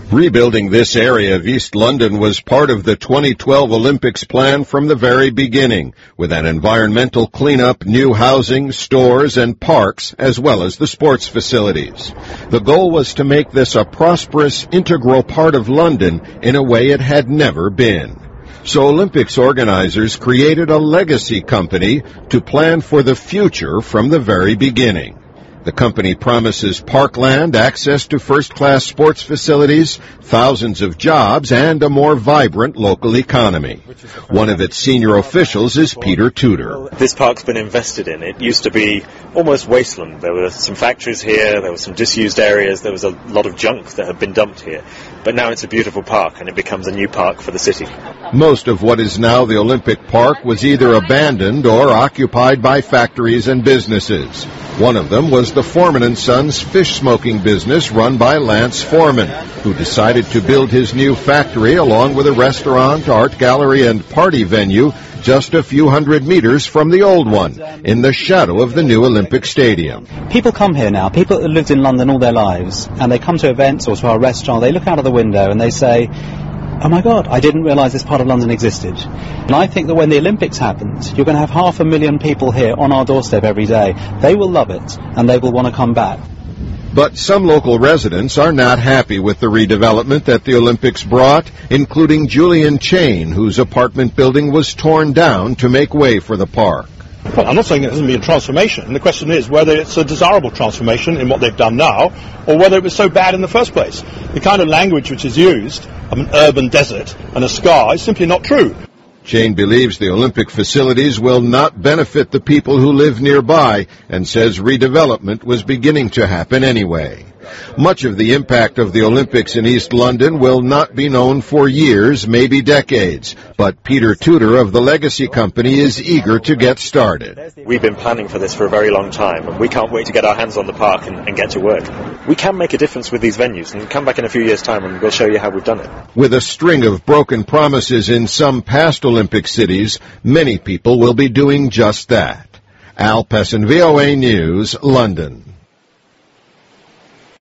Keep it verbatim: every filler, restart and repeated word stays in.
Rebuilding this area of East London was part of the twenty twelve Olympics plan from the very beginning, with an environmental cleanup, new housing, stores, and parks, as well as the sports facilities. The goal was to make this a prosperous, integral part of London in a way it had never been. So Olympics organizers created a legacy company to plan for the future from the very beginning. The company promises parkland, access to first-class sports facilities, thousands of jobs, and a more vibrant local economy. One of its senior officials is Peter Tudor. This park's been invested in. It used to be almost wasteland. There were some factories here, there were some disused areas, there was a lot of junk that had been dumped here. But now it's a beautiful park, and it becomes a new park for the city. Most of what is now the Olympic Park was either abandoned or occupied by factories and businesses. One of them was the Foreman and Sons fish smoking business run by Lance Foreman, who decided to build his new factory along with a restaurant, art gallery, and party venue just a few hundred meters from the old one, in the shadow of the new Olympic Stadium. People come here now, people that lived in London all their lives, and they come to events or to our restaurant, they look out of the window and they say, oh my God, I didn't realise this part of London existed. And I think that when the Olympics happens, you're going to have half a million people here on our doorstep every day. They will love it, and they will want to come back. But some local residents are not happy with the redevelopment that the Olympics brought, including Julian Chain, whose apartment building was torn down to make way for the park. Well, I'm not saying it hasn't been a transformation. The question is whether it's a desirable transformation in what they've done now, or whether it was so bad in the first place. The kind of language which is used, of an urban desert and a scar, is simply not true. Chain believes the Olympic facilities will not benefit the people who live nearby, and says redevelopment was beginning to happen anyway. Much of the impact of the Olympics in East London will not be known for years, maybe decades, but Peter Tudor of the Legacy Company is eager to get started. We've been planning for this for a very long time, and we can't wait to get our hands on the park and, and get to work. We can make a difference with these venues, and come back in a few years' time and we'll show you how we've done it. With a string of broken promises in some past Olympic cities, many people will be doing just that. Al Pessin, V O A News, London.